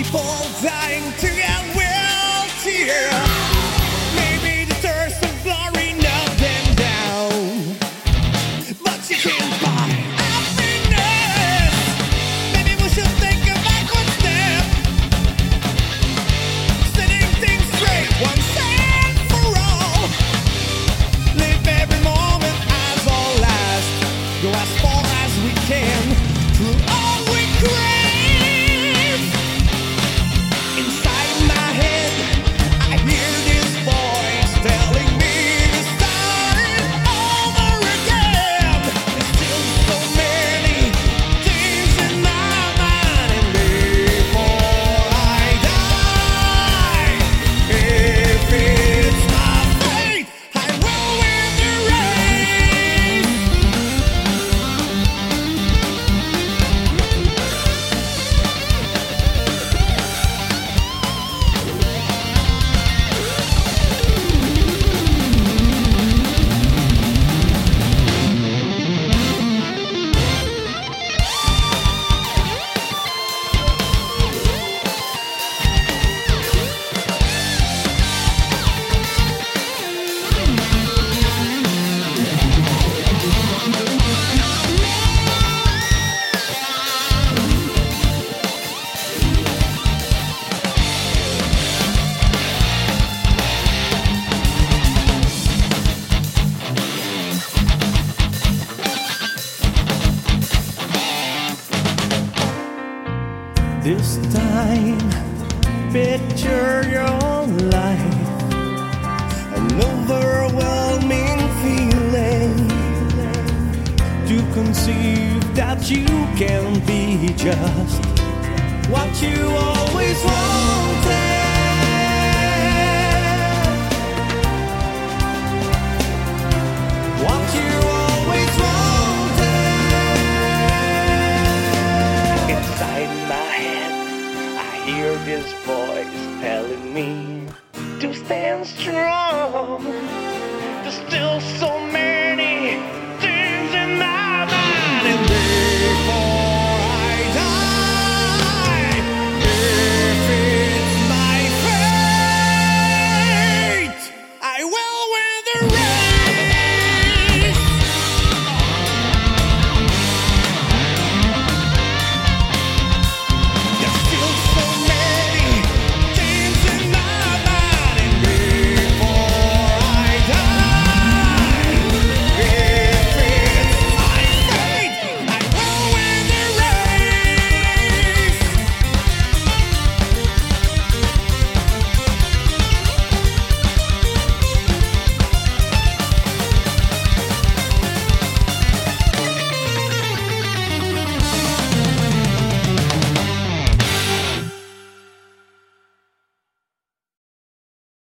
people dying to get well here. Maybe the thirst of glory knocked them down, but you can't buy happiness. Maybe we should take a backward step, setting things straight once and for all. Live every moment as our last, go as far as we can through all we crave. Inside my head, I hear this voice telling me to start it over again. There's still so many things in my mind, and before I die, if it's my fate, I will win the race. This time, picture your life, an overwhelming feeling to conceive that you can be just what you always wanted. What you always wanted. Inside my head, I hear this voice telling me to stand strong. There's still so